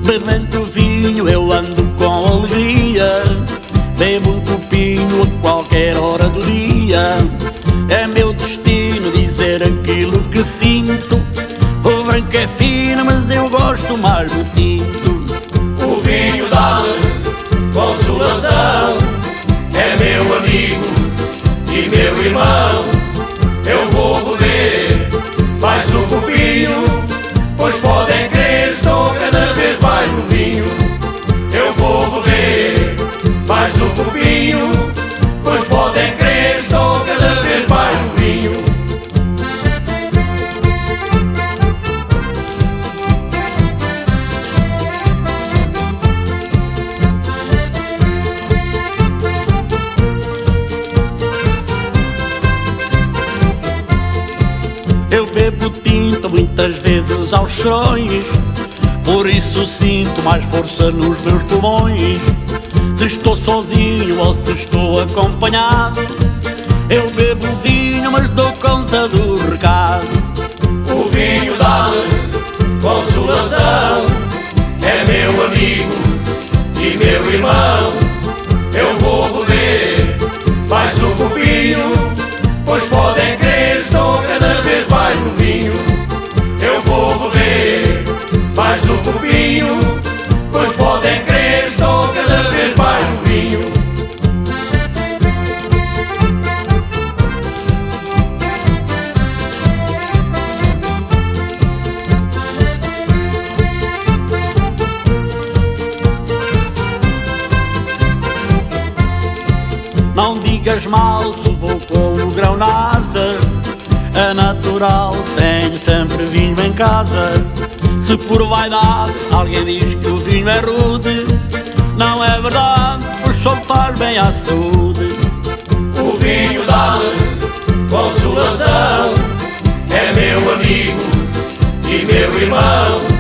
Bebendo vinho eu ando com alegria, bebo copinho a qualquer hora do dia. É meu destino dizer aquilo que sinto. O branco é fino, mas eu gosto mais do tinto. O vinho dá-me consolação, é meu amigo e meu irmão. Eu vou beber mais um copinho, pois podem crer, estou cada vez mais no vinho. Eu vou beber mais um copinho, pois podem crer, estou cada vez mais no vinho. Eu bebo tinto muitas vezes aos chorões, por isso sinto mais força nos meus pulmões. Se estou sozinho ou se estou acompanhado, eu bebo vinho, mas dou conta do recado. O vinho dá-me consolação, é meu amigo e meu irmão. Eu vou beber mais um copinho, pois podem crer, estou cada vez mais no vinho. Eu vou beber mais um copinho, pois podem crer, estou cada vez mais no vinho. Não digas mal se vou com o grão na asa, é natural, tenho sempre vinho em casa. Se por vaidade alguém diz que o vinho é rude, não é verdade, pois só faz bem à saúde. O vinho dá-me consolação, é meu amigo e meu irmão.